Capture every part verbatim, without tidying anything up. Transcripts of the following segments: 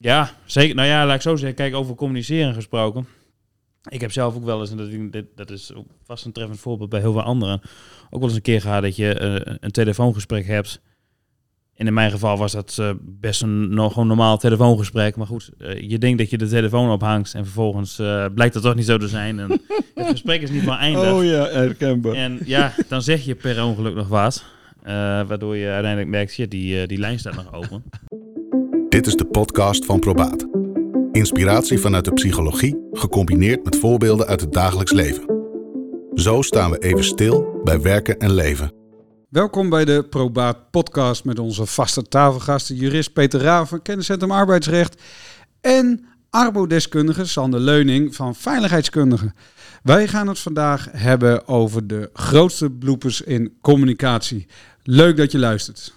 Ja, zeker. Nou ja, laat ik zo zeggen. Kijk, over communiceren gesproken. Ik heb zelf ook wel eens, en dat, dit, dat is ook vast een treffend voorbeeld bij heel veel anderen, ook wel eens een keer gehad dat je uh, een telefoongesprek hebt. En in mijn geval was dat uh, best een nog gewoon normaal telefoongesprek. Maar goed, uh, je denkt dat je de telefoon ophangt en vervolgens uh, blijkt dat toch niet zo te zijn. En het gesprek is niet van eindig. Oh ja, herkenbaar. En ja, dan zeg je per ongeluk nog wat. Uh, waardoor je uiteindelijk merkt, shit, die, uh, die lijn staat nog open. Dit is de podcast van Probaat. Inspiratie vanuit de psychologie, gecombineerd met voorbeelden uit het dagelijks leven. Zo staan we even stil bij werken en leven. Welkom bij de Probaat podcast met onze vaste tafelgasten, jurist Peter Raven van Kenniscentrum Arbeidsrecht en arbodeskundige Sander Leuning van Veiligheidskundige. Wij gaan het vandaag hebben over de grootste bloepers in communicatie. Leuk dat je luistert.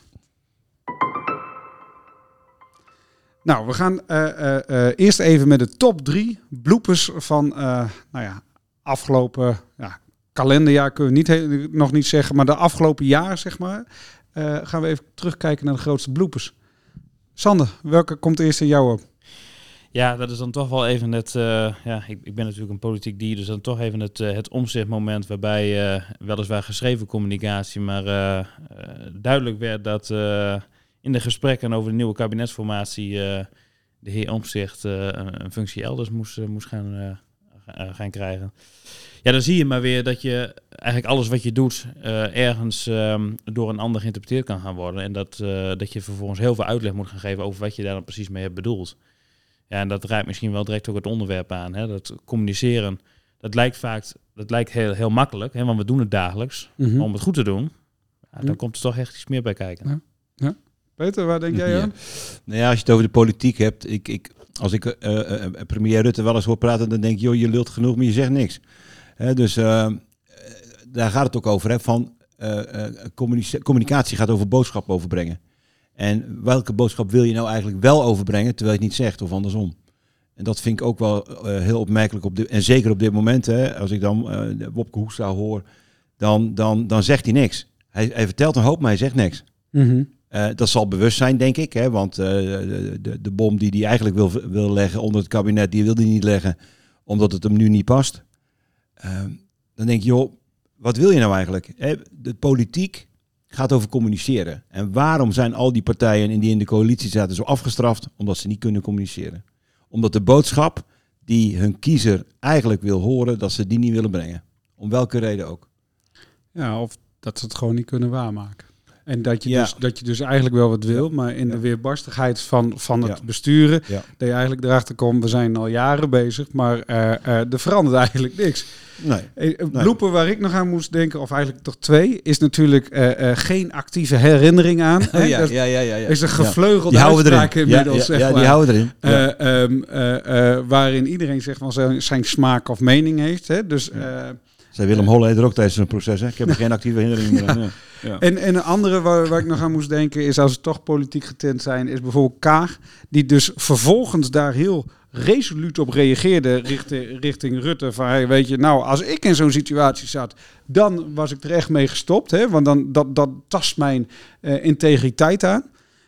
Nou, we gaan uh, uh, uh, eerst even met de top drie bloepers van uh, nou ja, afgelopen ja, kalenderjaar, kunnen we niet he- nog niet zeggen, maar de afgelopen jaar, zeg maar, uh, gaan we even terugkijken naar de grootste bloepers. Sander, welke komt eerst in jou op? Ja, dat is dan toch wel even het, uh, ja, ik, ik ben natuurlijk een politiek dier, dus dan toch even het, uh, het omzichtmoment waarbij uh, weliswaar geschreven communicatie, maar uh, uh, duidelijk werd dat uh, in de gesprekken over de nieuwe kabinetsformatie uh, de heer Omtzigt uh, een functie elders moest, uh, moest gaan, uh, gaan krijgen. Ja, dan zie je maar weer dat je eigenlijk alles wat je doet uh, ergens um, door een ander geïnterpreteerd kan gaan worden. En dat, uh, dat je vervolgens heel veel uitleg moet gaan geven over wat je daar dan precies mee hebt bedoeld. Ja, en dat raakt misschien wel direct ook het onderwerp aan. Hè? Dat communiceren, dat lijkt vaak dat lijkt heel, heel makkelijk, hè? Want we doen het dagelijks. Mm-hmm. Om het goed te doen, ja, dan mm. komt er toch echt iets meer bij kijken. Ja. Ja. Peter, waar denk jij ja. aan? Nou ja, als je het over de politiek hebt, ik, ik, als ik uh, uh, premier Rutte wel eens hoor praten, dan denk je, joh, je lult genoeg, maar je zegt niks. He, dus uh, daar gaat het ook over. Hè, van, uh, uh, communicatie, communicatie gaat over boodschap overbrengen. En welke boodschap wil je nou eigenlijk wel overbrengen, terwijl je het niet zegt of andersom? En dat vind ik ook wel uh, heel opmerkelijk. Op de, en zeker op dit moment, hè, als ik dan uh, Wopke Hoekstra hoor, dan, dan, dan zegt hij niks. Hij, hij vertelt een hoop, maar hij zegt niks. Mm-hmm. Uh, dat zal bewust zijn, denk ik. Hè, want uh, de, de, de bom die hij eigenlijk wil, wil leggen onder het kabinet, die wil hij niet leggen, omdat het hem nu niet past. Uh, dan denk je, joh, wat wil je nou eigenlijk? Hè, de politiek gaat over communiceren. En waarom zijn al die partijen die in de coalitie zaten zo afgestraft? Omdat ze niet kunnen communiceren. Omdat de boodschap die hun kiezer eigenlijk wil horen, dat ze die niet willen brengen. Om welke reden ook. Ja, of dat ze het gewoon niet kunnen waarmaken. En dat je, ja. dus, dat je dus eigenlijk wel wat wil, maar in ja. de weerbarstigheid van, van het ja. besturen, ja. dat je eigenlijk erachter komt, we zijn al jaren bezig, maar uh, uh, er verandert eigenlijk niks. Nee. Een bloeper waar ik nog aan moest denken, of eigenlijk toch twee, is natuurlijk uh, uh, geen actieve herinnering aan. Oh, ja, dat ja, ja, ja, ja. is een gevleugelde ja. uitspraak inmiddels. Ja, zeg ja, maar. die houden erin. Ja. Uh, um, uh, uh, waarin iedereen zeg maar, zijn, zijn smaak of mening heeft. Hè? Dus... Uh, Zij Willem Holleder er ook tijdens een proces. Hè? Ik heb er geen actieve herinnering meer aan. Ja. Ja. En, en een andere waar, waar ik nog aan moest denken is, als we toch politiek getint zijn, is bijvoorbeeld Kaag, die dus vervolgens daar heel resoluut op reageerde richting, richting Rutte. Van, hey, weet je, nou, als ik in zo'n situatie zat, dan was ik er echt mee gestopt. Hè? Want dan, dat, dat tast mijn uh, integriteit aan.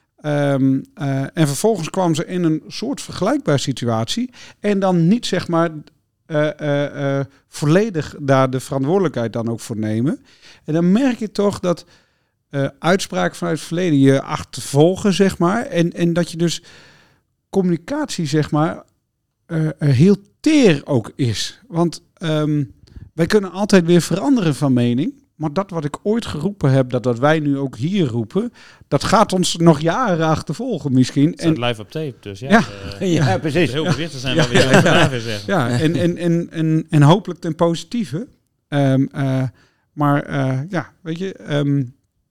Um, uh, en vervolgens kwam ze in een soort vergelijkbare situatie. En dan niet, zeg maar... Uh, uh, uh, volledig daar de verantwoordelijkheid dan ook voor nemen. En dan merk je toch dat uh, uitspraken vanuit het verleden je achtervolgen, zeg maar. En, en dat je dus communicatie, zeg maar, uh, uh, heel teer ook is. Want um, wij kunnen altijd weer veranderen van mening. Maar dat wat ik ooit geroepen heb, dat wat wij nu ook hier roepen, dat gaat ons nog jaren achtervolgen misschien. Het staat en live op tape, dus ja. Ja, uh, ja, ja precies. Heel bezicht te zijn ja. wat we hier vandaag weer zeggen. Ja, en, en, en, en, en hopelijk ten positieve. Um, uh, maar uh, ja, weet je, um,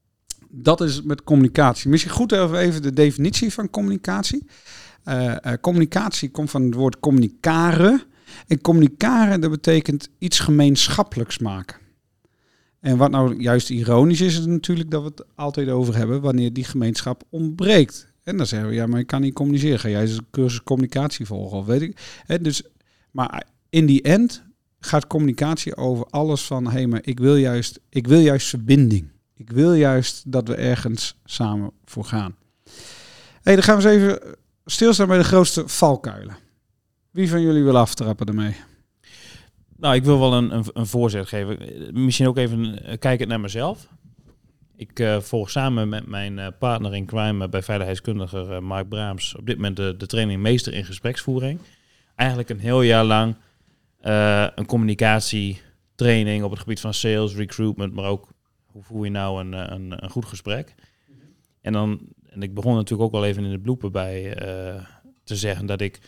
dat is met communicatie. Misschien goed even de definitie van communicatie. Uh, uh, communicatie komt van het woord communicaren. En communicaren, dat betekent iets gemeenschappelijks maken. En wat nou juist ironisch is, is natuurlijk dat we het altijd over hebben wanneer die gemeenschap ontbreekt. En dan zeggen we, ja, maar ik kan niet communiceren. Ga jij eens een cursus communicatie volgen? Of weet ik. He, dus, maar in die end gaat communicatie over alles van, hé, hey, maar ik wil juist, ik wil juist verbinding. Ik wil juist dat we ergens samen voor gaan. Hey, dan gaan we eens even stilstaan bij de grootste valkuilen. Wie van jullie wil aftrappen ermee? Nou, ik wil wel een, een, een voorzet geven. Misschien ook even kijken naar mezelf. Ik uh, volg samen met mijn uh, partner in crime bij veiligheidskundige uh, Mark Braams op dit moment de, de training meester in gespreksvoering. Eigenlijk een heel jaar lang uh, een communicatietraining op het gebied van sales, recruitment, maar ook hoe voer je nou een, een, een goed gesprek. En dan, en ik begon natuurlijk ook wel even in de bloepen bij uh, te zeggen dat ik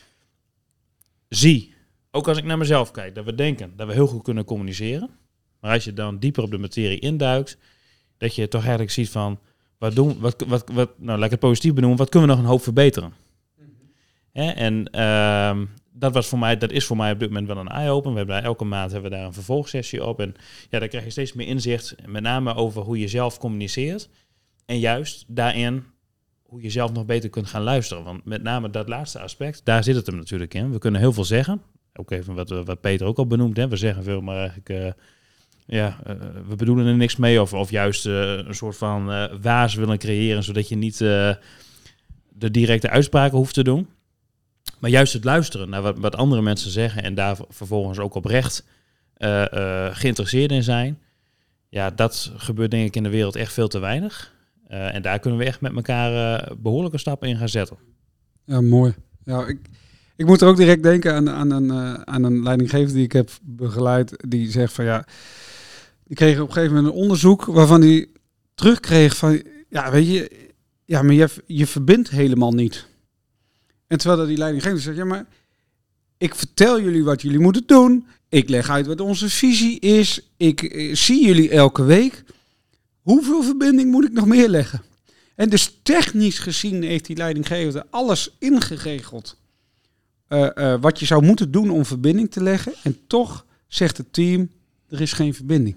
zie, ook als ik naar mezelf kijk, dat we denken dat we heel goed kunnen communiceren. Maar als je dan dieper op de materie induikt, dat je toch eigenlijk ziet van, wat doen, wat, wat, wat, nou laat ik het positief benoemen, wat kunnen we nog een hoop verbeteren? Mm-hmm. Hè? En uh, dat was voor mij, dat is voor mij op dit moment wel een eye-open. We hebben elke maand hebben we daar een vervolgsessie op. En ja, daar krijg je steeds meer inzicht, met name over hoe je zelf communiceert. En juist daarin hoe je zelf nog beter kunt gaan luisteren. Want met name dat laatste aspect, daar zit het hem natuurlijk in. We kunnen heel veel zeggen. Ook even wat, wat Peter ook al benoemd. Hè. We zeggen veel, maar eigenlijk, uh, ja, uh, we bedoelen er niks mee. Of, of juist uh, een soort van uh, waas willen creëren, zodat je niet uh, de directe uitspraken hoeft te doen. Maar juist het luisteren naar wat, wat andere mensen zeggen en daar vervolgens ook oprecht uh, uh, geïnteresseerd in zijn. Ja, dat gebeurt denk ik in de wereld echt veel te weinig. Uh, en daar kunnen we echt met elkaar uh, behoorlijke stappen in gaan zetten. Ja, mooi. Ja, ik, ik moet er ook direct denken aan, aan, een, uh, aan een leidinggevende die ik heb begeleid. Die zegt van ja, die kreeg op een gegeven moment een onderzoek waarvan hij terugkreeg van ja, weet je, ja, maar je, je verbindt helemaal niet. En terwijl dat die leidinggevende zegt, ja, maar ik vertel jullie wat jullie moeten doen. Ik leg uit wat onze visie is. Ik uh, zie jullie elke week. Hoeveel verbinding moet ik nog meer leggen? En dus technisch gezien heeft die leidinggevende alles ingeregeld. Uh, uh, wat je zou moeten doen om verbinding te leggen. En toch zegt het team, er is geen verbinding.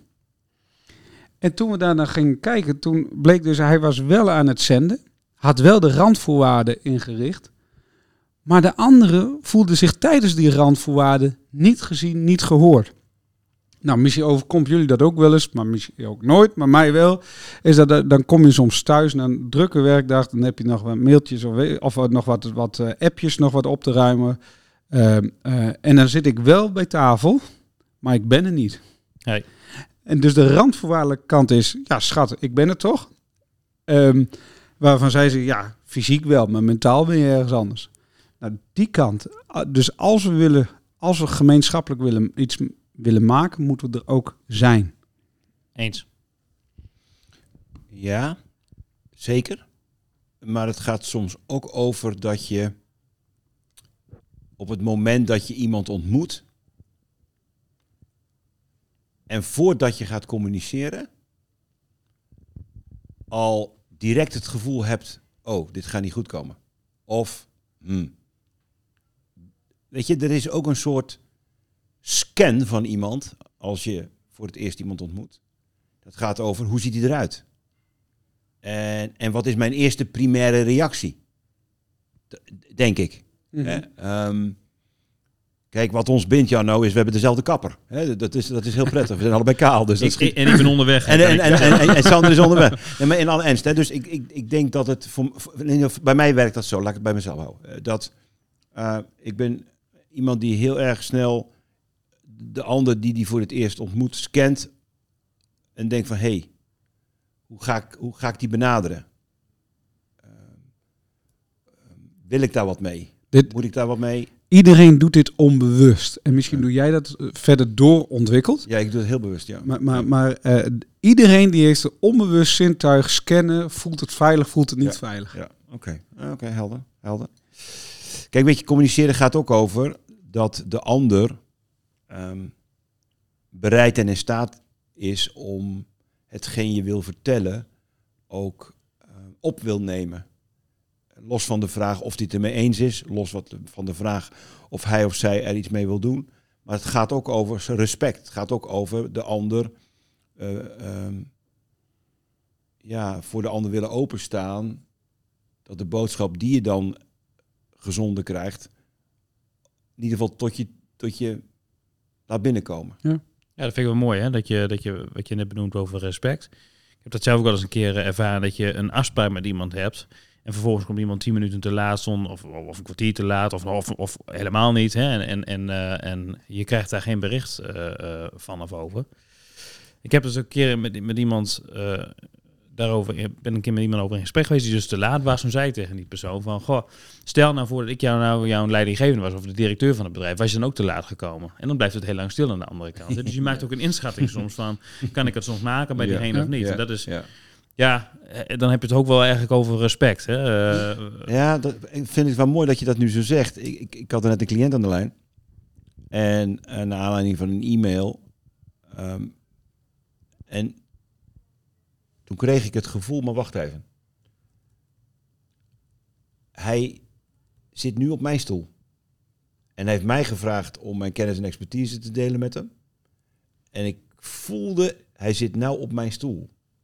En toen we daarna gingen kijken, toen bleek dus hij was wel aan het zenden. Had wel de randvoorwaarden ingericht. Maar de anderen voelden zich tijdens die randvoorwaarden niet gezien, niet gehoord. Nou, misschien overkomt jullie dat ook wel eens, maar misschien ook nooit, maar mij wel. Is dat dan kom je soms thuis na een drukke werkdag, dan heb je nog wat mailtjes of, of nog wat, wat uh, appjes nog wat op te ruimen. Uh, uh, en dan zit ik wel bij tafel, maar ik ben er niet. Hey. En dus de randvoorwaardelijke kant is, ja schat, ik ben er toch. Um, waarvan zij zeggen, ja, fysiek wel, maar mentaal ben je ergens anders. Nou, die kant. Dus als we willen, als we gemeenschappelijk willen iets willen maken, moeten we er ook zijn. Eens. Ja, zeker. Maar het gaat soms ook over dat je op het moment dat je iemand ontmoet en voordat je gaat communiceren al direct het gevoel hebt, oh, dit gaat niet goed komen. Of, hmm. weet je, er is ook een soort scan van iemand als je voor het eerst iemand ontmoet. Dat gaat over, hoe ziet hij eruit? En, en wat is mijn eerste primaire reactie? Denk ik. Mm-hmm. Hè? Um, kijk, wat ons bindt, Jarno, is we hebben dezelfde kapper. Hè? Dat, is, dat is heel prettig. We zijn allebei kaal. Dus dat ik, is... En ik ben onderweg. En, en, en, en, en, en Sander is onderweg. Nee, maar in alle ernst. Hè? Dus ik, ik, ik denk dat het... Voor, voor, bij mij werkt dat zo. Laat ik het bij mezelf houden. Dat uh, ik ben iemand die heel erg snel de ander die die voor het eerst ontmoet scant en denkt van, hé, hey, hoe ga ik, hoe ga ik die benaderen? Uh, wil ik daar wat mee? Dit, Moet ik daar wat mee? Iedereen doet dit onbewust. En misschien ja. doe jij dat verder doorontwikkeld. Ja, ik doe het heel bewust, ja. Maar, maar, maar uh, iedereen die heeft een onbewust zintuig scannen, voelt het veilig, voelt het niet ja. veilig. Ja, oké. Okay. Oké, okay, helder, helder. Kijk, weet je, communiceren gaat ook over dat de ander um, bereid en in staat is om hetgeen je wil vertellen ook uh, op wil nemen. Los van de vraag of hij het ermee eens is, los wat, van de vraag of hij of zij er iets mee wil doen. Maar het gaat ook over zijn respect. Het gaat ook over de ander, uh, um, ja, voor de ander willen openstaan. Dat de boodschap die je dan gezonden krijgt, in ieder geval tot je, tot je laat binnenkomen. Ja. Ja, dat vind ik wel mooi, hè? Dat je, dat je, wat je net benoemt over respect. Ik heb dat zelf ook al eens een keer ervaren, dat je een afspraak met iemand hebt. En En vervolgens komt iemand tien minuten te laat stond, of, of een kwartier te laat, of, of, of helemaal niet. Hè? En, en, en, uh, en je krijgt daar geen bericht uh, uh, van of over. Ik heb dus een keer met, met iemand uh, daarover, ben een keer met iemand over in gesprek geweest die dus te laat was. Toen zei ik tegen die persoon van, goh, stel nou voor dat ik jou nou jouw leidinggevende was of de directeur van het bedrijf, was je dan ook te laat gekomen? En dan blijft het heel lang stil aan de andere kant. Hè? Dus je maakt ook een inschatting soms van, kan ik het soms maken bij diegene ja. of niet? Ja. En dat is... Ja. Ja, dan heb je het ook wel eigenlijk over respect. Hè? Uh, ja, dat, ik vind het wel mooi dat je dat nu zo zegt. Ik, ik, ik had er net een cliënt aan de lijn. En uh, naar aanleiding van een e-mail. Um, en toen kreeg ik het gevoel, maar wacht even. Hij zit nu op mijn stoel. En hij heeft mij gevraagd om mijn kennis en expertise te delen met hem. En ik voelde, hij zit nou op mijn stoel.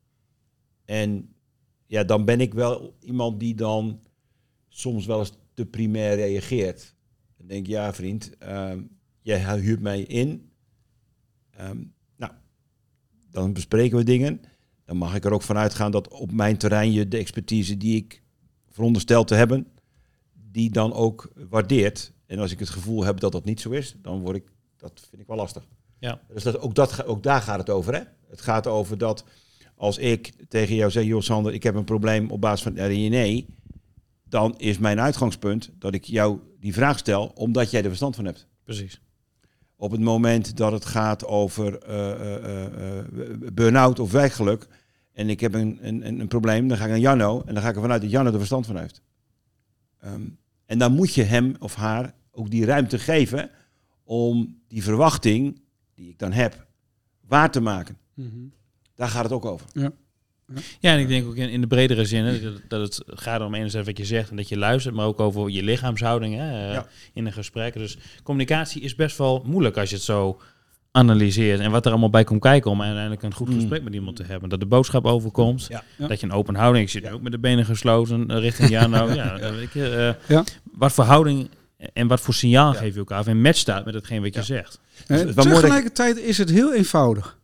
En ja, dan ben ik wel iemand die dan soms wel eens te primair reageert. Dan denk ik, ja vriend, um, jij huurt mij in. Um, nou, dan bespreken we dingen. Dan mag ik er ook vanuit gaan dat op mijn terrein je de expertise die ik veronderstel te hebben, die dan ook waardeert. En als ik het gevoel heb dat dat niet zo is, dan word ik, dat vind ik wel lastig. Ja. Dus dat, ook, dat, ook daar gaat het over, hè? Het gaat over dat als ik tegen jou zeg, joh Sander, ik heb een probleem op basis van R I N E, dan is mijn uitgangspunt dat ik jou die vraag stel, omdat jij er verstand van hebt. Precies. Op het moment dat het gaat over uh, uh, uh, burn-out of werkgeluk, en ik heb een, een, een probleem, dan ga ik aan Janno, en dan ga ik ervan uit dat Janno er verstand van heeft. Um, en dan moet je hem of haar ook die ruimte geven om die verwachting die ik dan heb, waar te maken. Mm-hmm. Daar gaat het ook over. Ja, ja. ja en ik denk ook in, in de bredere zin hè, dat, dat het gaat om enerzijds wat je zegt en dat je luistert, maar ook over je lichaamshouding hè, uh, ja. in een gesprek. Dus communicatie is best wel moeilijk als je het zo analyseert en wat er allemaal bij komt kijken om uiteindelijk een goed gesprek mm. met iemand te hebben. Dat de boodschap overkomt, ja. Ja. dat je een open houding, ik zit ja. ook met de benen gesloten uh, richting jou. Nou, ja, ja. Ik, uh, ja. Wat voor houding en wat voor signaal ja. geef je elkaar af en match staat met hetgeen wat je ja. zegt. Dus en tegelijkertijd is het heel eenvoudig.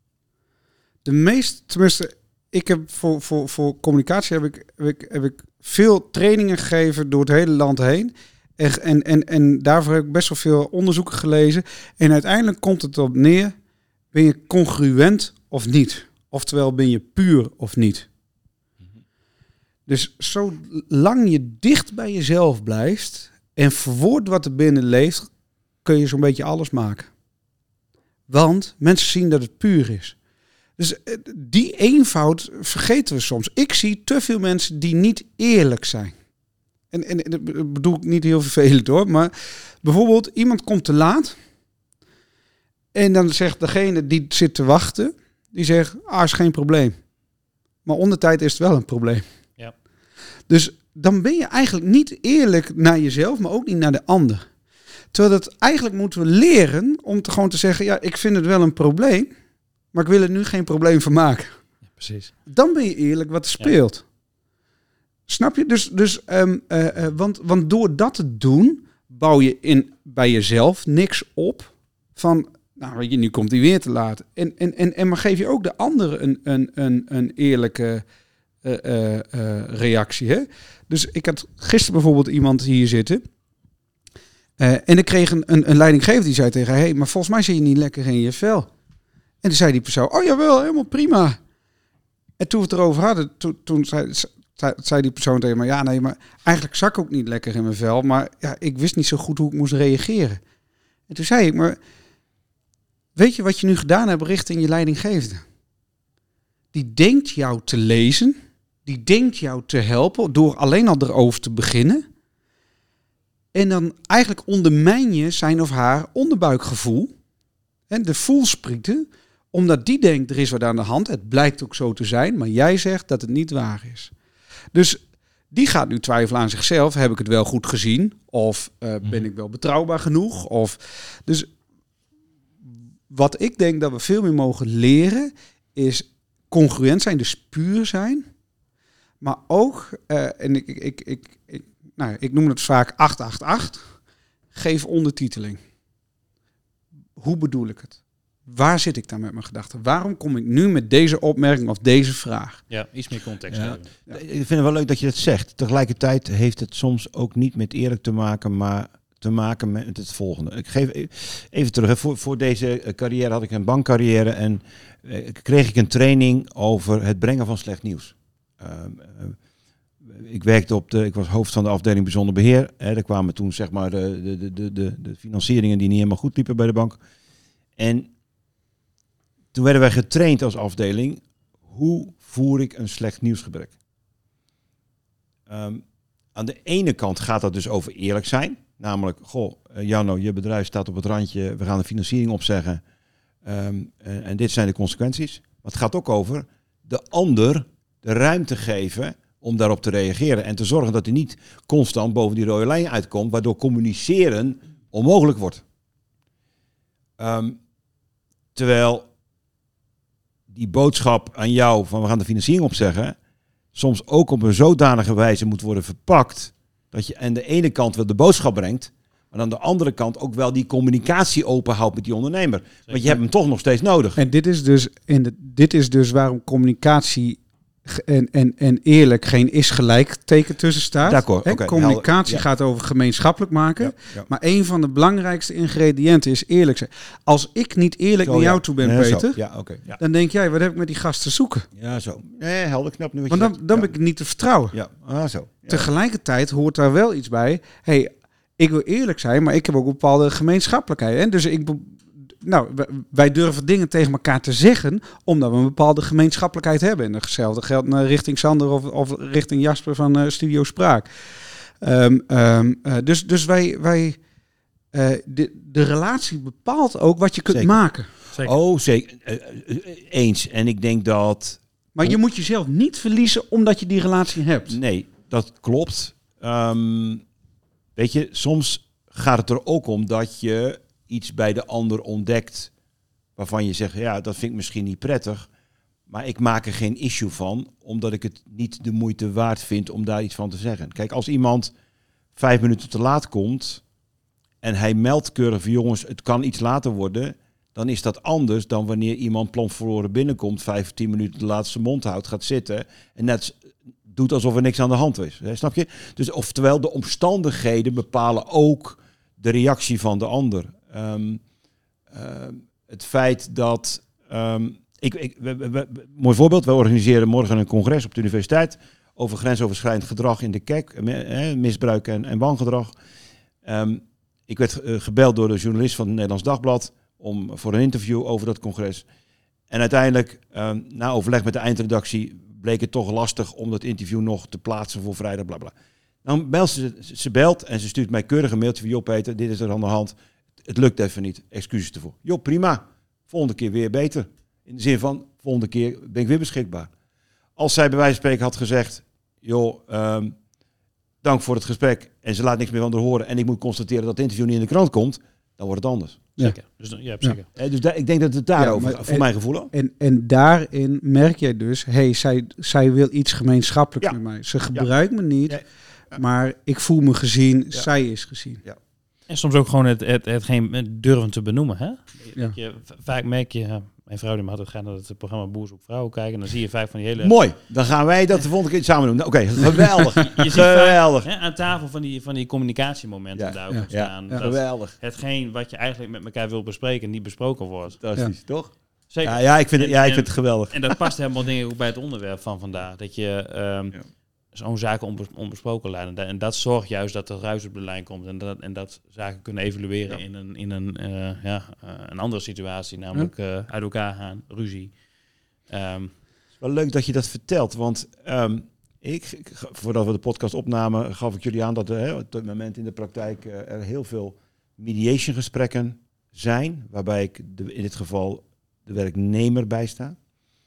De meest, tenminste, ik heb voor, voor, voor communicatie heb ik, heb, ik, heb ik veel trainingen gegeven door het hele land heen. En, en, en, en daarvoor heb ik best wel veel onderzoeken gelezen. En uiteindelijk komt het op neer, ben je congruent of niet? Oftewel, ben je puur of niet? Mm-hmm. Dus zolang je dicht bij jezelf blijft en verwoordt wat er binnen leeft, kun je zo'n beetje alles maken. Want mensen zien dat het puur is. Dus die eenvoud vergeten we soms. Ik zie te veel mensen die niet eerlijk zijn. En, en, en dat bedoel ik niet heel vervelend hoor. Maar bijvoorbeeld iemand komt te laat. En dan zegt degene die zit te wachten. Die zegt, ah, is geen probleem. Maar ondertijd is het wel een probleem. Ja. Dus dan ben je eigenlijk niet eerlijk naar jezelf. Maar ook niet naar de ander. Terwijl dat eigenlijk moeten we leren om te gewoon te zeggen, ja, ik vind het wel een probleem. Maar ik wil er nu geen probleem van maken. Ja, precies. Dan ben je eerlijk wat er speelt. Ja. Snap je? Dus, dus um, uh, uh, want, want door dat te doen, bouw je in, bij jezelf niks op van, nou weet je, nu komt hij weer te laat. En, en, en, en maar geef je ook de andere een, een, een, een eerlijke uh, uh, uh, reactie. Hè? Dus ik had gisteren bijvoorbeeld iemand hier zitten. Uh, en ik kreeg een, een, een leidinggever die zei tegen haar, hey, maar volgens mij zit je niet lekker in je vel. En toen zei die persoon, oh jawel, helemaal prima. En toen we het erover hadden, toen, toen zei, zei die persoon tegen me, ja nee, maar eigenlijk zat ik ook niet lekker in mijn vel, maar ja, ik wist niet zo goed hoe ik moest reageren. En toen zei ik, maar weet je wat je nu gedaan hebt richting je leidinggevende? Die denkt jou te lezen, die denkt jou te helpen door alleen al erover te beginnen. En dan eigenlijk ondermijn je zijn of haar onderbuikgevoel en de voelsprieten, omdat die denkt, er is wat aan de hand. Het blijkt ook zo te zijn, maar jij zegt dat het niet waar is. Dus die gaat nu twijfelen aan zichzelf. Heb ik het wel goed gezien? Of uh, ben ik wel betrouwbaar genoeg? Of, dus wat ik denk dat we veel meer mogen leren, is congruent zijn, dus puur zijn. Maar ook, uh, en ik, ik, ik, ik, nou, ik noem het vaak acht acht acht, geef ondertiteling. Hoe bedoel ik het? waar zit ik dan met mijn gedachten? Waarom kom ik nu met deze opmerking of deze vraag? Ja, iets meer context. Ja. Ja. Ik vind het wel leuk dat je dat zegt. Tegelijkertijd heeft het soms ook niet met eerlijk te maken, maar te maken met het volgende. Ik geef even terug. Hè. Voor, voor deze carrière had ik een bankcarrière en eh, kreeg ik een training over het brengen van slecht nieuws. Uh, uh, ik werkte op de, ik was hoofd van de afdeling bijzonder beheer. Hè. Er kwamen toen zeg maar de, de, de, de, de financieringen die niet helemaal goed liepen bij de bank. En toen werden wij getraind als afdeling. Hoe voer ik een slecht nieuwsgesprek? Um, aan de ene kant gaat dat dus over eerlijk zijn. Namelijk, goh, uh, Janno, je bedrijf staat op het randje. We gaan de financiering opzeggen. Um, en, en dit zijn de consequenties. Maar het gaat ook over de ander de ruimte geven om daarop te reageren. En te zorgen dat hij niet constant boven die rode lijn uitkomt. Waardoor communiceren onmogelijk wordt. Um, terwijl die boodschap aan jou van we gaan de financiering opzeggen, soms ook op een zodanige wijze moet worden verpakt dat je aan de ene kant wel de boodschap brengt, maar aan de andere kant ook wel die communicatie openhoudt met die ondernemer. Zeker. Want je hebt hem toch nog steeds nodig. En dit is dus, in de, dit is dus waarom communicatie en, en, en eerlijk geen is gelijk teken tussen staat. D'accord, He, okay, communicatie ja. gaat over gemeenschappelijk maken. Ja, ja. Maar een van de belangrijkste ingrediënten is eerlijk zijn. Als ik niet eerlijk zo, naar jou ja. toe ben, nee, Peter, ja, okay, ja. dan denk jij, wat heb ik met die gast te zoeken? Ja, zo. Nee, helder, knap nu wat Want je dan, zegt. dan ja. ben ik niet te vertrouwen. Ja, ah, zo. Ja. Tegelijkertijd hoort daar wel iets bij. Hey, ik wil eerlijk zijn, maar ik heb ook een bepaalde gemeenschappelijkheid. Hè? Dus ik, nou, wij durven dingen tegen elkaar te zeggen, omdat we een bepaalde gemeenschappelijkheid hebben. En hetzelfde geldt naar richting Sander of, of richting Jasper van uh, Studio Spraak. Um, um, uh, dus, dus wij, wij uh, de, de relatie bepaalt ook wat je kunt Zeker. maken. Zeker. Oh, zeker. Uh, eens. En ik denk dat... Maar je moet jezelf niet verliezen omdat je die relatie hebt. Nee, dat klopt. Um, weet je, soms gaat het er ook om dat je iets bij de ander ontdekt waarvan je zegt, ja, dat vind ik misschien niet prettig, maar ik maak er geen issue van, omdat ik het niet de moeite waard vind om daar iets van te zeggen. Kijk, als iemand vijf minuten te laat komt en hij meldt keurig van jongens, het kan iets later worden, dan is dat anders dan wanneer iemand plomp verloren binnenkomt, vijf, tien minuten de laatste mond houdt, gaat zitten en net doet alsof er niks aan de hand is. Hè, snap je? Dus oftewel, de omstandigheden bepalen ook de reactie van de ander. Um, uh, het feit dat... Um, ik, ik, we, we, we, mooi voorbeeld, we organiseren morgen een congres op de universiteit over grensoverschrijdend gedrag in de kerk, misbruik en, en wangedrag. Um, ik werd uh, gebeld door de journalist van het Nederlands Dagblad om voor een interview over dat congres. En uiteindelijk, um, na overleg met de eindredactie, bleek het toch lastig om dat interview nog te plaatsen voor vrijdag, bla bla. Dan belt ze, ze belt en ze stuurt mij keurig een mailtje van joh Peter, dit is er aan de hand. Het lukt even niet, excuses ervoor. Joh, prima, volgende keer weer beter. In de zin van, volgende keer ben ik weer beschikbaar. Als zij bij wijze van spreken had gezegd, joh, um, dank voor het gesprek en ze laat niks meer van haar horen en ik moet constateren dat het interview niet in de krant komt, dan wordt het anders. Zeker. Ja. Dus, ja, zeker. Ja. Dus da- ik denk dat het daarover, ja, maar, voor en, mijn gevoel ook. En, en daarin merk jij dus, hey, zij, zij wil iets gemeenschappelijks Ja. met mij. Ze gebruikt ja. me niet, ja. Ja. maar ik voel me gezien, Ja. zij is gezien. Ja. En soms ook gewoon het, het, hetgeen durven te benoemen. Hè? Ja. Je, vaak merk je, mijn vrouw die me had het gaan naar het programma Boer zoekt vrouwen kijken. En dan zie je vaak van die hele... Mooi, dan gaan wij dat de volgende keer samen doen. Oké, okay, geweldig. Je, je ziet geweldig. vaak, hè, aan tafel van die, van die communicatiemomenten Ja, daar ook ja, ontstaan. Ja, Dat geweldig. hetgeen wat je eigenlijk met elkaar wil bespreken niet besproken wordt. Fantastisch, ja. Toch? Zeker. Ja, ja, ik vind het, ja, ik en, vind het geweldig. En dat past helemaal denk ik ook bij het onderwerp van vandaag. Dat je um, ja. zo'n zaken onbes- onbesproken laten. En dat zorgt juist dat er ruis op de lijn komt. En dat, en dat zaken kunnen evalueren ja. in een, in een, uh, ja, uh, een andere situatie. Namelijk uh, uit elkaar gaan, ruzie. Um, het is wel leuk dat je dat vertelt. Want um, ik, ik, voordat we de podcast opnamen, gaf ik jullie aan dat er hè, op dit moment in de praktijk uh, er heel veel mediation gesprekken zijn. Waarbij ik de, in dit geval de werknemer bijsta.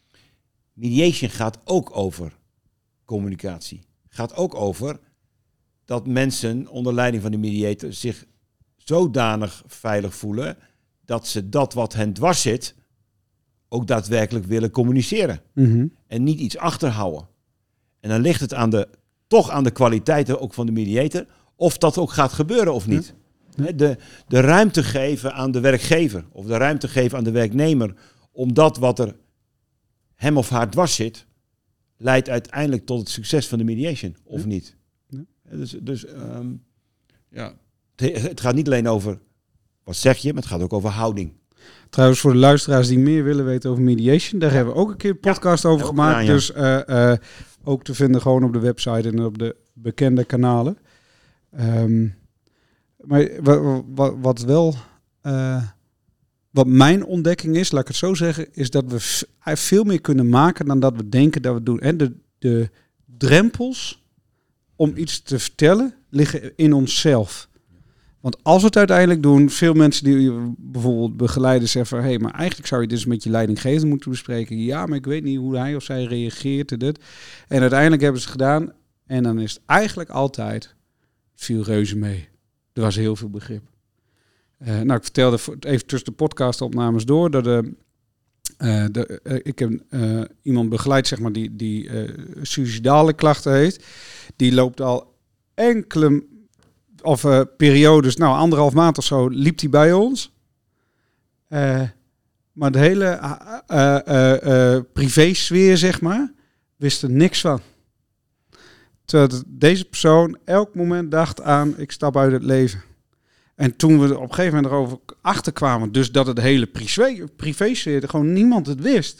Mediation gaat ook over communicatie. Gaat ook over dat mensen onder leiding van de mediator zich zodanig veilig voelen dat ze dat wat hen dwars zit ook daadwerkelijk willen communiceren. Mm-hmm. En niet iets achterhouden. En dan ligt het aan de, toch aan de kwaliteiten ook van de mediator of dat ook gaat gebeuren of niet. Hè, de, de ruimte geven aan de werkgever of de ruimte geven aan de werknemer, omdat wat er hem of haar dwars zit, leidt uiteindelijk tot het succes van de mediation, of Ja. niet. Ja. Dus, dus um, ja, het, het gaat niet alleen over wat zeg je, maar het gaat ook over houding. Trouwens, voor de luisteraars die meer willen weten over mediation, daar hebben we ook een keer een podcast over ook gemaakt. gedaan, ja. Dus uh, uh, ook te vinden gewoon op de website en op de bekende kanalen. Um, maar wat, wat, wat wel, uh, wat mijn ontdekking is, laat ik het zo zeggen, is dat we v- veel meer kunnen maken dan dat we denken dat we doen. En de, de drempels om iets te vertellen liggen in onszelf. Want als we het uiteindelijk doen, veel mensen die bijvoorbeeld begeleiden zeggen van, hé, maar eigenlijk zou je dit eens met je leidinggevende moeten bespreken. Ja, maar ik weet niet hoe hij of zij reageert en dit. En uiteindelijk hebben ze het gedaan en dan is het eigenlijk altijd, viel reuze mee. Er was heel veel begrip. Uh, nou, ik vertelde even tussen de podcastopnames door dat uh, uh, de, uh, ik heb uh, iemand begeleid, zeg maar, die, die uh, suïcidale klachten heeft. Die loopt al enkele of uh, periodes, nou anderhalf maand of zo, liep hij bij ons. Uh, maar de hele uh, uh, uh, privésfeer, zeg maar, wist er niks van. Terwijl deze persoon elk moment dacht aan, ik stap uit het leven. En toen we op een gegeven moment erover achterkwamen, dus dat het hele privé, privésfeer, gewoon niemand het wist.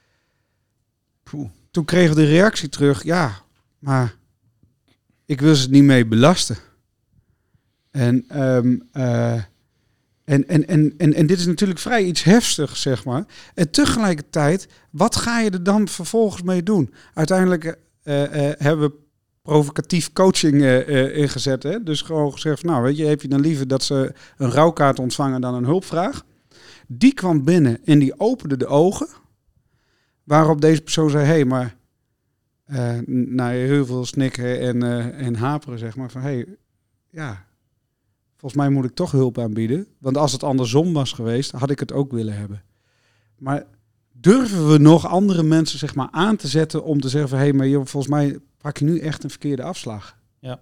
Poeh. Toen kregen we de reactie terug, ja, maar ik wil ze er niet mee belasten. En, um, uh, en, en, en, en, en dit is natuurlijk vrij iets heftigs, zeg maar. En tegelijkertijd, wat ga je er dan vervolgens mee doen? Uiteindelijk uh, uh, hebben we provocatief coaching uh, uh, ingezet. Hè? Dus gewoon gezegd, nou weet je, heb je dan liever dat ze een rouwkaart ontvangen dan een hulpvraag? Die kwam binnen en die opende de ogen. Waarop deze persoon zei, hé, hey, maar uh, na heel veel snikken en, uh, en haperen, zeg maar, van hé, hey, ja, volgens mij moet ik toch hulp aanbieden. Want als het andersom was geweest, had ik het ook willen hebben. Maar durven we nog andere mensen, zeg maar, aan te zetten om te zeggen van, hé, hey, maar joh, volgens mij pak je nu echt een verkeerde afslag. Ja,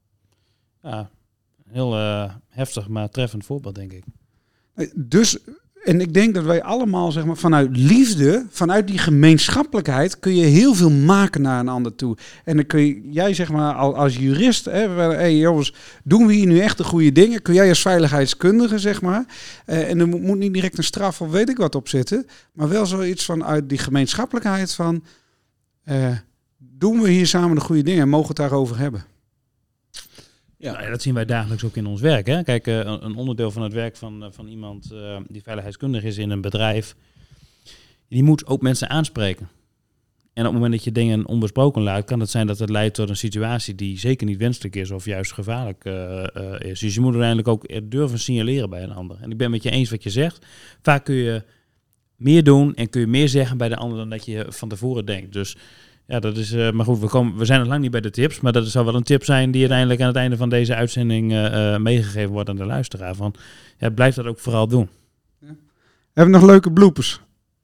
ja heel uh, heftig, maar treffend voorbeeld, denk ik. Dus, en ik denk dat wij allemaal, zeg maar, vanuit liefde, vanuit die gemeenschappelijkheid, kun je heel veel maken naar een ander toe. En dan kun je, jij zeg maar als jurist, hè, hey jongens, doen we hier nu echt de goede dingen? Kun jij als veiligheidskundige, zeg maar, uh, en er moet, moet niet direct een straf of weet ik wat op zitten, maar wel zoiets van uit die gemeenschappelijkheid van, uh, doen we hier samen de goede dingen en mogen we het daarover hebben? Ja. Nou ja, dat zien wij dagelijks ook in ons werk. Hè? Kijk, uh, een onderdeel van het werk van, uh, van iemand uh, die veiligheidskundig is in een bedrijf, die moet ook mensen aanspreken. En op het moment dat je dingen onbesproken laat, kan het zijn dat het leidt tot een situatie die zeker niet wenselijk is of juist gevaarlijk uh, uh, is. Dus je moet uiteindelijk ook durven signaleren bij een ander. En ik ben met je eens wat je zegt. Vaak kun je meer doen en kun je meer zeggen bij de ander dan dat je van tevoren denkt. Dus ja, dat is, uh, maar goed, we, komen, we zijn nog lang niet bij de tips, maar dat zou wel een tip zijn die uiteindelijk aan het einde van deze uitzending uh, uh, meegegeven wordt aan de luisteraar. Van, ja, blijf dat ook vooral doen. Ja. Hebben we nog leuke bloopers?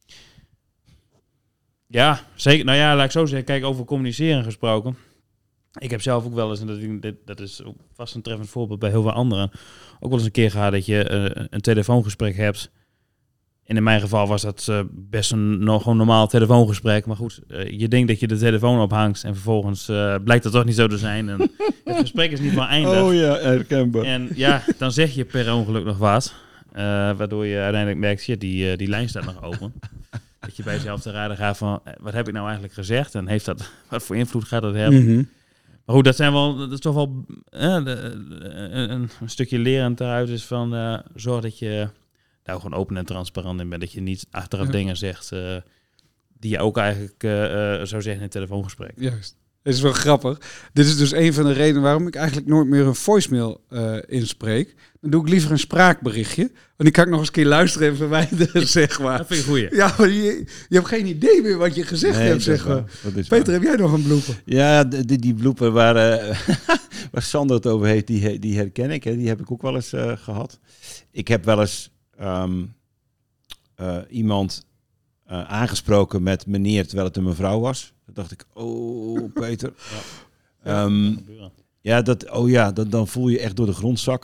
Ja, zeker. Nou ja, laat ik zo zeggen, kijk, over communiceren gesproken. Ik heb zelf ook wel eens, en dat, dit, dat is ook vast een treffend voorbeeld bij heel veel anderen, ook wel eens een keer gehad dat je uh, een telefoongesprek hebt. En in mijn geval was dat uh, best een no, gewoon normaal telefoongesprek. Maar goed, uh, je denkt dat je de telefoon ophangt en vervolgens uh, blijkt dat toch niet zo te zijn. En het gesprek is niet van eindig. Oh ja, herkenbaar. En ja, dan zeg je per ongeluk nog wat. Uh, waardoor je uiteindelijk merkt, shit, die, uh, die lijn staat nog open. Dat je bij jezelf te raden gaat van, wat heb ik nou eigenlijk gezegd? En heeft dat, wat voor invloed gaat dat hebben? Mm-hmm. Maar goed, dat zijn wel, dat is toch wel uh, de, een, een stukje lerend eruit is van, uh, zorg dat je nou gewoon open en transparant in bent. Dat je niet achteraf ja. dingen zegt uh, die je ook eigenlijk uh, uh, zou zeggen in een telefoongesprek. Juist. Het is wel grappig. Dit is dus een van de redenen waarom ik eigenlijk nooit meer een voicemail uh, inspreek. Dan doe ik liever een spraakberichtje. Want die kan ik nog eens een keer luisteren en verwijderen, zeg maar. Dat vind ik een goeie. Ja, maar je, je hebt geen idee meer wat je gezegd nee, hebt, zeg maar. Peter, waar. Heb jij nog een blooper? Ja, die, die blooper waar, uh, waar Sander het over heeft, die, die herken ik. Hè. Die heb ik ook wel eens uh, gehad. Ik heb wel eens um, uh, iemand uh, aangesproken met meneer, terwijl het een mevrouw was. Dan dacht ik, oh Peter. ja. Um, ja, dat, oh ja, dat, dan voel je echt door de grond zakken.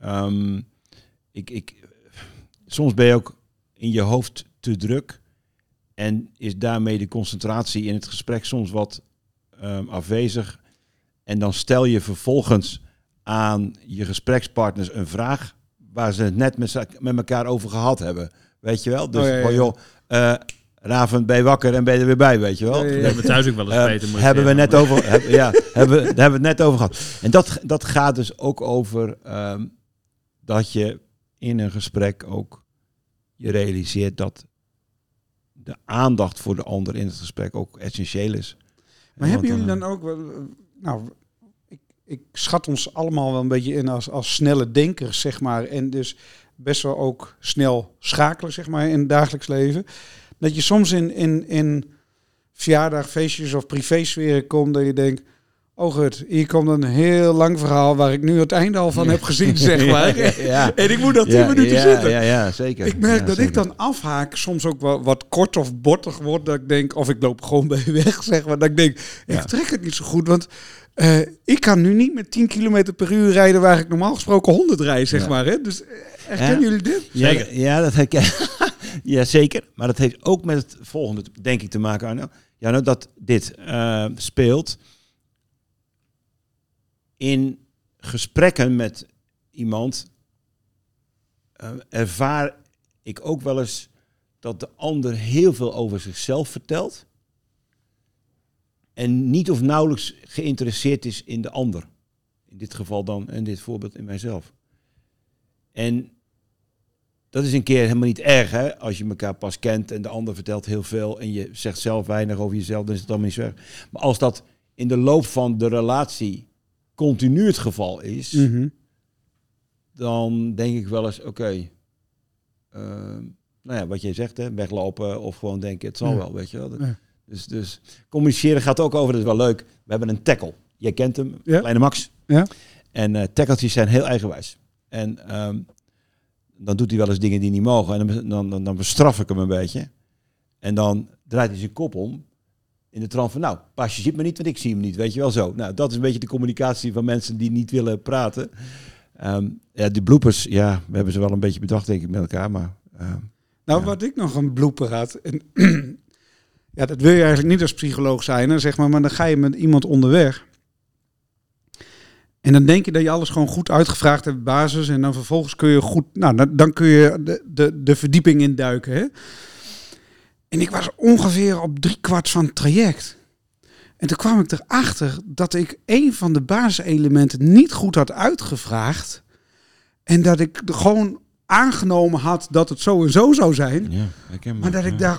Um, ik, ik, soms ben je ook in je hoofd te druk en is daarmee de concentratie in het gesprek soms wat um, afwezig. En dan stel je vervolgens aan je gesprekspartners een vraag waar ze het net met, met elkaar over gehad hebben. Weet je wel? Dus oh, ja, ja. van joh, uh, Raven, ben je wakker en ben je er weer bij, weet je wel? Ja, ja, ja. We hebben thuis ook wel eens beter uh, hebben we net maar. over, heb, ja, hebben, daar hebben we het net over gehad. En dat, dat gaat dus ook over um, dat je in een gesprek ook je realiseert dat de aandacht voor de ander in het gesprek ook essentieel is. Maar hebben jullie dan ook, nou, ik, ik schat ons allemaal wel een beetje in als, als snelle denkers, zeg maar, en dus best wel ook snel schakelen, zeg maar, in het dagelijks leven. Dat je soms in, in, in verjaardag, feestjes of privésferen komt dat je denkt, oh gut, hier komt een heel lang verhaal waar ik nu het einde al van heb gezien, zeg maar. Ja, ja, ja. En ik moet dat tien ja, minuten ja, zitten. Ja, ja, zeker. Ik merk ja, dat zeker. ik dan afhaak, soms ook wel wat kort of bottig word, dat ik denk, of ik loop gewoon bij weg, zeg maar. Dat ik denk, Ja. ik trek het niet zo goed, want uh, ik kan nu niet met tien kilometer per uur rijden waar ik normaal gesproken honderd rijd, zeg Ja. maar. Hè? Dus herkennen Ja. jullie dit? Ja, ja, dat herken ja, zeker. Maar dat heeft ook met het volgende, denk ik, te maken, Arno. Ja, nou, dat dit uh, speelt in gesprekken met iemand, uh, ervaar ik ook wel eens dat de ander heel veel over zichzelf vertelt en niet of nauwelijks geïnteresseerd is in de ander. In dit geval dan, in dit voorbeeld, in mijzelf. En dat is een keer helemaal niet erg, hè? Als je elkaar pas kent en de ander vertelt heel veel en je zegt zelf weinig over jezelf, dan is het allemaal niet zo erg. Maar als dat in de loop van de relatie continu het geval is, Mm-hmm. dan denk ik wel eens, oké, okay, uh, nou ja, wat jij zegt, hè, weglopen of gewoon denken, het zal Ja. wel, weet je wel. Ja. Dus, dus communiceren gaat ook over, dat is wel leuk. We hebben een tackle. Jij kent hem, Ja. Kleine Max. Ja. En uh, tackletjes zijn heel eigenwijs. En um, dan doet hij wel eens dingen die niet mogen. En dan, dan, dan, dan bestraf ik hem een beetje. En dan draait hij zijn kop om. In de trant van, nou, Paasje ziet me niet, want ik zie hem niet. Weet je wel zo. Nou, dat is een beetje de communicatie van mensen die niet willen praten. Um, ja, die bloopers, ja, we hebben ze wel een beetje bedacht, denk ik, met elkaar. Maar, uh, Nou, ja. wat ik nog een blooper had. En, ja, dat wil je eigenlijk niet als psycholoog zijn, hè, zeg maar. Maar dan ga je met iemand onderweg. En dan denk je dat je alles gewoon goed uitgevraagd hebt, basis. En dan vervolgens kun je goed, nou, dan, dan kun je de, de, de verdieping induiken. Hè? En ik was ongeveer op drie kwart van het traject. En toen kwam ik erachter dat ik een van de basiselementen niet goed had uitgevraagd. En dat ik gewoon aangenomen had dat het zo en zo zou zijn. Ja, herkenbaar, Maar dat ja. ik dacht,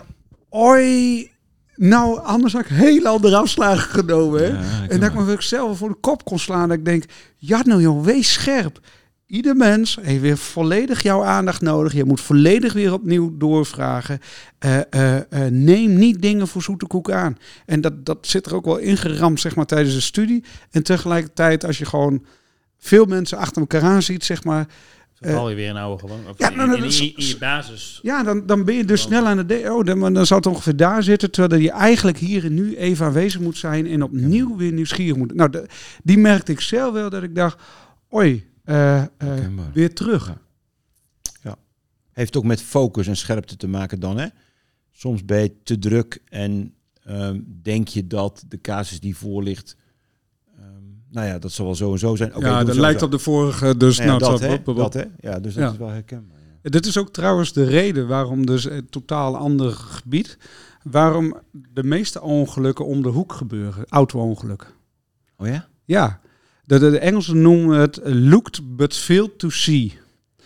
oi, nou, anders had ik heel andere afslagen genomen. Hè? Ja, En dat ik herkenbaar. me wirklich zelf voor de kop kon slaan. Dat ik denk, ja nou joh, wees scherp. Ieder mens heeft weer volledig jouw aandacht nodig. Je moet volledig weer opnieuw doorvragen. Uh, uh, uh, neem niet dingen voor zoete koek aan. En dat, dat zit er ook wel ingeramd, zeg maar, tijdens de studie. En tegelijkertijd, als je gewoon veel mensen achter elkaar aan ziet, zeg maar. Dan val je weer in oude gewoon. Of Ja, in, nou, in, dat in, is- in je basis. Ja, dan, dan ben je dus snel aan het denken. Oh, dan, dan zou het ongeveer daar zitten. Terwijl je eigenlijk hier en nu even aanwezig moet zijn. En opnieuw weer nieuwsgierig moet. Nou, de, die merkte ik zelf wel dat ik dacht, oei, uh, uh, Herkenbaar. weer terug. Ja. Ja. Heeft ook met focus en scherpte te maken dan, hè? Soms ben je te druk en um, denk je dat de casus die voor ligt, um, nou ja, dat zal wel zo en zo zijn. Okay, ja, doe dat zo lijkt zo. op de vorige. Dus Nou ja, nou, dat, het hè? zal- dat, hè? Ja, dus dat Ja. is wel herkenbaar. Ja. Dit is ook trouwens de reden waarom dus een totaal ander gebied. Waarom de meeste ongelukken om de hoek gebeuren. Auto-ongelukken. Oh ja? Ja, de, de, de Engelsen noemen het looked but failed to see.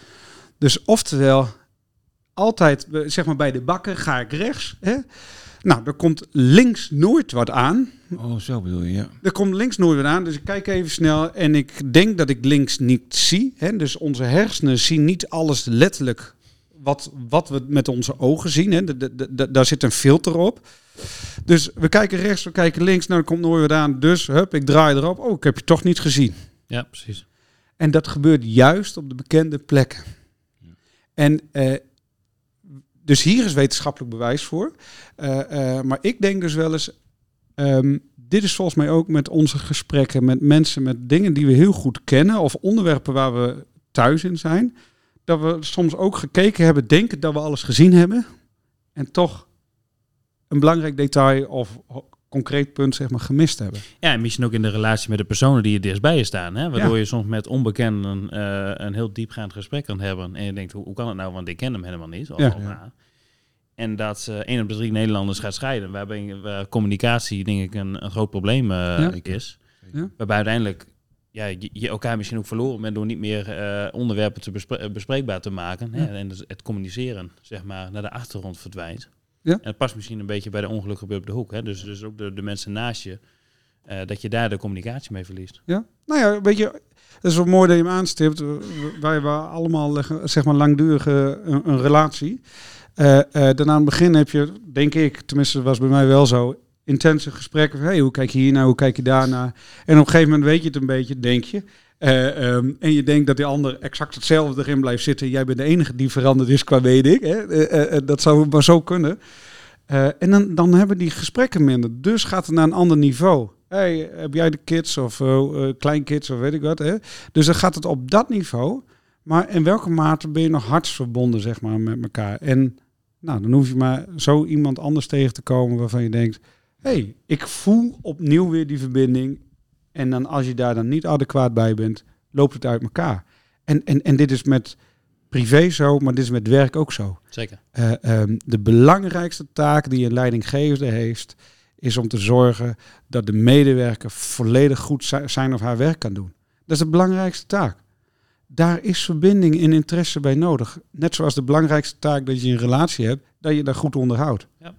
Dus oftewel, altijd eh, zeg maar bij de bakken ga ik rechts. Hè? Nou, er komt links nooit wat aan. Oh, zo bedoel je, ja. Er komt links nooit wat aan, dus ik kijk even snel en ik denk dat ik links niet zie. Hè? Dus onze hersenen zien niet alles letterlijk wat, wat we met onze ogen zien. Hè? De, de, de, de- daar zit een filter op. Dus we kijken rechts, we kijken links, nou er komt nooit wat aan. Dus hup, ik draai erop. Oh, ik heb je toch niet gezien. Ja, precies. En dat gebeurt juist op de bekende plekken. En eh, dus hier is wetenschappelijk bewijs voor. Eh, eh, maar ik denk dus wel eens, ehm, dit is volgens mij ook met onze gesprekken met mensen, met dingen die we heel goed kennen of onderwerpen waar we thuis in zijn, dat we soms ook gekeken hebben, denken dat we alles gezien hebben en toch een belangrijk detail of concreet punt zeg maar gemist hebben. Ja, en misschien ook in de relatie met de personen die je dichtstbij je staan. Hè? Waardoor Ja. je soms met onbekenden uh, een heel diepgaand gesprek kan hebben. En je denkt, hoe, hoe kan het nou? Want ik ken hem helemaal niet. Of, Ja. of, ja. En dat uh, één op de drie Nederlanders gaat scheiden. Waarbij waar communicatie denk ik een, een groot probleem uh, Ja. is. Ja. Waarbij uiteindelijk ja, je, je elkaar misschien ook verloren bent door niet meer uh, onderwerpen te bespre- bespreekbaar te maken. Ja. Hè? En dus het communiceren zeg maar, naar de achtergrond verdwijnt. Ja. En het past misschien een beetje bij de ongeluk gebeurt op de hoek. Hè? Dus, dus ook de, de mensen naast je, uh, dat je daar de communicatie mee verliest. Ja, nou ja, weet je, het is wel mooi dat je hem aanstipt. Wij hebben allemaal zeg maar langdurige een, een relatie. Uh, uh, dan aan het begin heb je, denk ik, tenminste was bij mij wel zo, intense gesprekken van, hey, hoe kijk je hier naar, hoe kijk je daarnaar? En op een gegeven moment weet je het een beetje, denk je. Uh, um, en je denkt dat die ander exact hetzelfde erin blijft zitten. Jij bent de enige die veranderd is qua weet ik. Hè? Uh, uh, dat zou maar zo kunnen. Uh, en dan, dan hebben die gesprekken minder. Dus gaat het naar een ander niveau. Hey, heb jij de kids of uh, uh, kleinkids of weet ik wat. Hè? Dus dan gaat het op dat niveau. Maar in welke mate ben je nog hartsverbonden zeg maar, met elkaar? En nou, dan hoef je maar zo iemand anders tegen te komen waarvan je denkt, hey, ik voel opnieuw weer die verbinding. En dan als je daar dan niet adequaat bij bent, loopt het uit elkaar. En, en, en dit is met privé zo, maar dit is met werk ook zo. Zeker. Uh, um, de belangrijkste taak die een leidinggevende heeft, is om te zorgen dat de medewerker volledig goed zijn of haar werk kan doen. Dat is de belangrijkste taak. Daar is verbinding en interesse bij nodig. Net zoals de belangrijkste taak dat je een relatie hebt, dat je dat goed onderhoudt. Ja.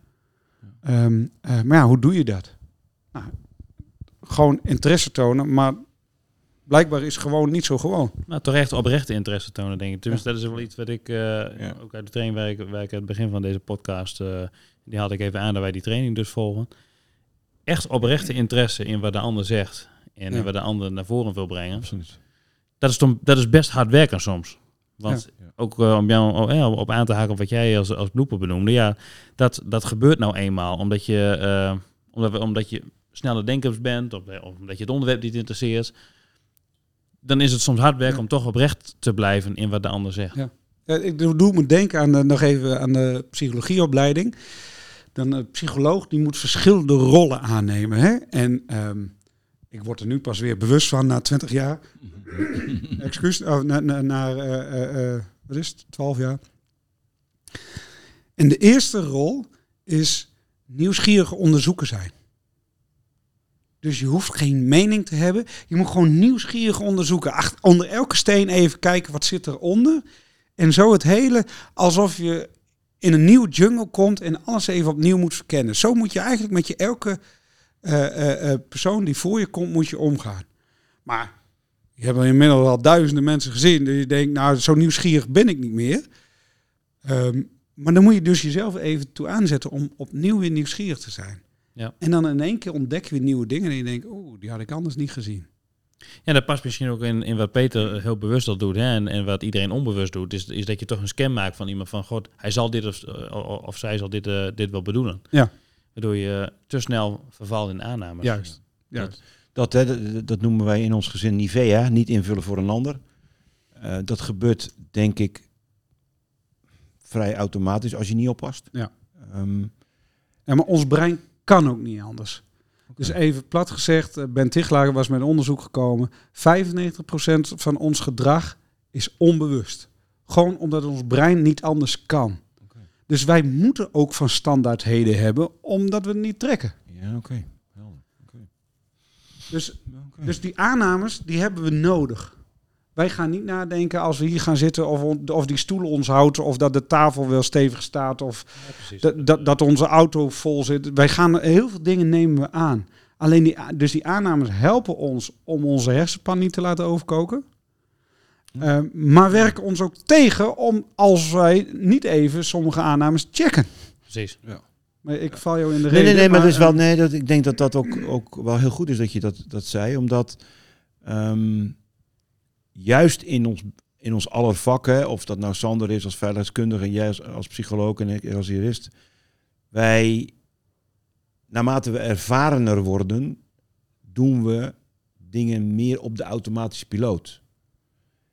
Um, uh, maar ja, hoe doe je dat? Nou, gewoon interesse tonen, maar blijkbaar is gewoon niet zo gewoon. Nou, toch echt oprechte interesse tonen, denk ik. Tenminste, Ja. dat is wel iets wat ik, uh, Ja. ook uit de training waar ik, waar ik aan het begin van deze podcast, uh, die had ik even aan dat wij die training dus volgen. Echt oprechte interesse in wat de ander zegt en Ja. wat de ander naar voren wil brengen. Absoluut. Dat is, tom, dat is best hard werken soms. Want Ja. ook uh, om jou oh, ja, op aan te haken op wat jij als, als blooper benoemde. Ja, dat, dat gebeurt nou eenmaal omdat je, uh, omdat, we, omdat je sneller denkers bent of, of omdat je het onderwerp niet interesseert. Dan is het soms hard werken Ja. om toch oprecht te blijven in wat de ander zegt. Ja. Ja, ik doe me denken aan de, nog even aan de psychologieopleiding. Dan een psycholoog die moet verschillende rollen aannemen. Hè? En um, ik word er nu pas weer bewust van na twintig jaar. Excuus, oh, na, na, na uh, uh, uh, wat is het, twaalf jaar. En de eerste rol is nieuwsgierige onderzoeker zijn. Dus je hoeft geen mening te hebben. Je moet gewoon nieuwsgierig onderzoeken. Ach, onder elke steen even kijken wat zit eronder. En zo het hele alsof je in een nieuwe jungle komt en alles even opnieuw moet verkennen. Zo moet je eigenlijk met je elke uh, uh, uh, persoon die voor je komt, moet je omgaan. Maar je hebt inmiddels al duizenden mensen gezien. Dus je denkt, nou, zo nieuwsgierig ben ik niet meer. Um, maar dan moet je dus jezelf even toe aanzetten om opnieuw weer nieuwsgierig te zijn. Ja. En dan in één keer ontdek je weer nieuwe dingen en je denkt, oeh, die had ik anders niet gezien. Ja, dat past misschien ook in, in wat Peter heel bewust al doet, hè, en, en wat iedereen onbewust doet, is, is dat je toch een scan maakt van iemand van, god, hij zal dit of, of zij zal dit, uh, dit wel bedoelen. Ja. Waardoor je te snel vervalt in aannames. Juist. Juist. Dat, hè, dat, dat noemen wij in ons gezin Nivea, niet invullen voor een ander. Uh, dat gebeurt, denk ik, vrij automatisch als je niet oppast. Ja. Um, ja, maar ons brein kan ook niet anders. Okay. Dus even plat gezegd, Ben Tichelaar was met een onderzoek gekomen. vijfennegentig procent van ons gedrag is onbewust. Gewoon omdat ons brein niet anders kan. Okay. Dus wij moeten ook van standaardheden hebben, omdat we het niet trekken. Ja, oké. Okay. Okay. Dus, okay. dus die aannames, die hebben we nodig. Wij gaan niet nadenken als we hier gaan zitten of, of die stoel ons houdt of dat de tafel wel stevig staat of ja, dat, dat, dat onze auto vol zit. Wij gaan heel veel dingen nemen we aan. Alleen die, dus die aannames helpen ons om onze hersenpan niet te laten overkoken. Uh, maar werken ons ook tegen om als wij niet even sommige aannames checken. Precies. Ja. Maar ik val jou in de nee, reden. Nee, nee, maar, maar dat is wel, uh, nee, dat, ik denk dat dat ook, ook wel heel goed is dat je dat, dat zei. Omdat um, juist in ons, in ons aller vakken, of dat nou Sander is als veiligheidskundige en jij als, als psycholoog en ik als jurist, wij, naarmate we ervarener worden, doen we dingen meer op de automatische piloot.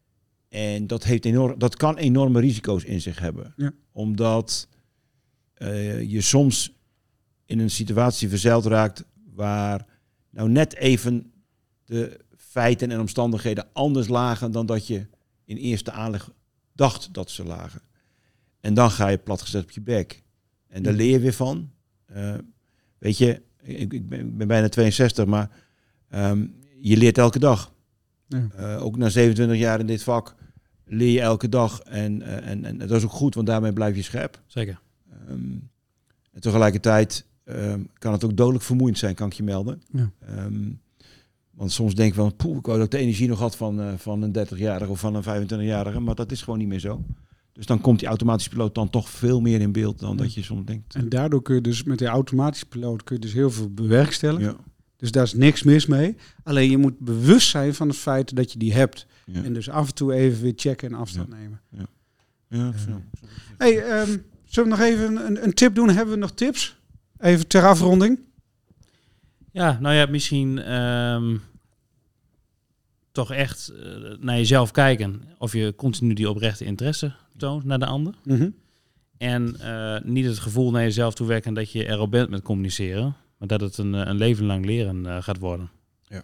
En dat, heeft enorm, dat kan enorme risico's in zich hebben. Ja. Omdat uh, je soms in een situatie verzeild raakt waar nou net even de feiten en omstandigheden anders lagen dan dat je in eerste aanleg dacht dat ze lagen. En dan ga je platgezet op je bek. En daar leer je weer van. Uh, weet je, ik, ik, ben, ik ben bijna tweeënzestig, maar um, je leert elke dag. Ja. Uh, ook na zevenentwintig jaar in dit vak leer je elke dag. En, uh, en, en dat is ook goed, want daarmee blijf je scherp. Zeker. Um, en tegelijkertijd um, kan het ook dodelijk vermoeiend zijn, kan ik je melden. Ja. Um, want soms denk ik van, poeh, ik wou dat ik de energie nog had van, uh, van een dertigjarige of van een vijfentwintigjarige. Maar dat is gewoon niet meer zo. Dus dan komt die automatische piloot dan toch veel meer in beeld dan ja. dat je soms denkt. En daardoor kun je dus met die automatische piloot kun je dus heel veel bewerkstelligen. Ja. Dus daar is niks mis mee. Alleen je moet bewust zijn van het feit dat je die hebt. Ja. En dus af en toe even weer checken en afstand ja. nemen. Ja. Ja, zo. Uh, hey, um, zullen we nog even een, een tip doen? Hebben we nog tips? Even ter afronding. Ja, nou ja, misschien um, toch echt uh, naar jezelf kijken. Of je continu die oprechte interesse toont naar de ander. Mm-hmm. En uh, niet het gevoel naar jezelf toe werken dat je erop bent met communiceren. Maar dat het een, een leven lang leren uh, gaat worden. Ja.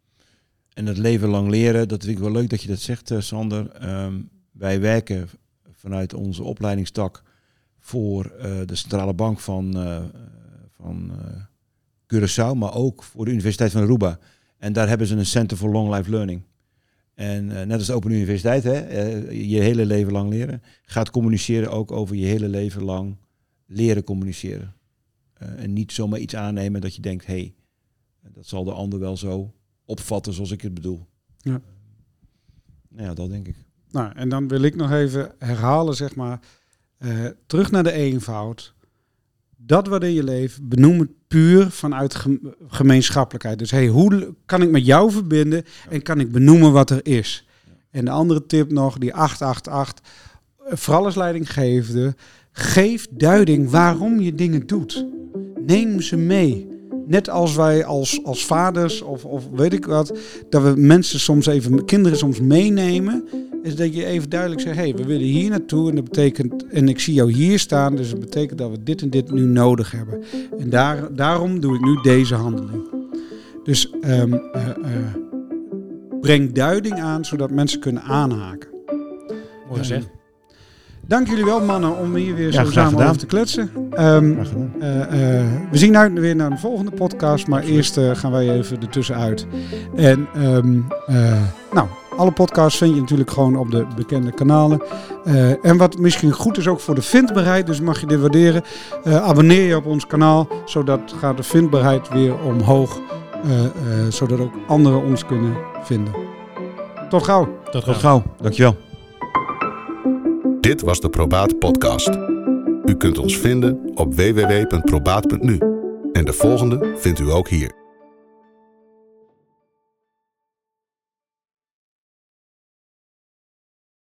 En dat leven lang leren, dat vind ik wel leuk dat je dat zegt, uh, Sander. Um, wij werken vanuit onze opleidingstak voor uh, de Centrale Bank van, uh, van uh, Curaçao, maar ook voor de Universiteit van Aruba. En daar hebben ze een Center for Long Life Learning. En uh, net als de Open Universiteit, hè, uh, je hele leven lang leren, gaat communiceren ook over je hele leven lang leren communiceren. Uh, en niet zomaar iets aannemen dat je denkt, hé, hey, dat zal de ander wel zo opvatten zoals ik het bedoel. Ja. Uh, nou ja, dat denk ik. Nou, en dan wil ik nog even herhalen, zeg maar, uh, terug naar de eenvoud. Dat wat in je leeft, benoem het puur vanuit gem- gemeenschappelijkheid. Dus hey, hoe kan ik met jou verbinden en kan ik benoemen wat er is? En de andere tip nog, die acht acht acht, vooral als leidinggevende, geef duiding waarom je dingen doet. Neem ze mee. Net als wij als, als vaders of, of weet ik wat, dat we mensen soms even, kinderen soms meenemen, is dat je even duidelijk zegt, hé, hey, we willen hier naartoe en dat betekent, en ik zie jou hier staan, dus dat betekent dat we dit en dit nu nodig hebben. En daar, daarom doe ik nu deze handeling. Dus um, uh, uh, breng duiding aan, zodat mensen kunnen aanhaken. Mooi gezegd. Um, Dank jullie wel, mannen, om hier weer ja, zo samen gedaan. over te kletsen. Um, uh, uh, we zien uit weer naar een volgende podcast, maar eerst uh, gaan wij even ertussenuit. En um, uh, nou, alle podcasts vind je natuurlijk gewoon op de bekende kanalen. Uh, en wat misschien goed is ook voor de vindbaarheid, dus mag je dit waarderen. Uh, abonneer je op ons kanaal, zodat gaat de vindbaarheid weer omhoog. Uh, uh, zodat ook anderen ons kunnen vinden. Tot gauw. Tot Tot gauw. Dankjewel. Dit was de Probaat podcast. U kunt ons vinden op w w w punt probaat punt n u. En de volgende vindt u ook hier.